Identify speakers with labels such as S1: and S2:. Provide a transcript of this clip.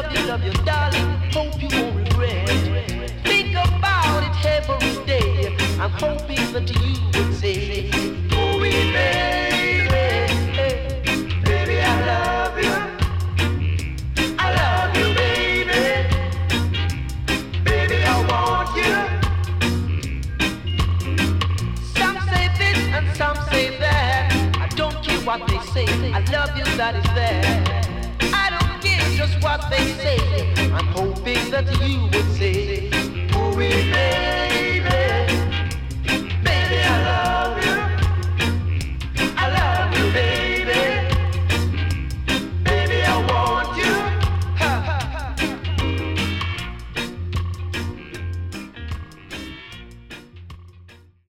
S1: love you, darling. Hope you won't regret. Think about it every day. I'm hoping that you would say, oh, baby, baby, I love you. I love you, baby. Baby, I want you. Some say this and some say that. I don't care what they say. I love you, that is there. I don't care just what they say. I'm hoping that you would say,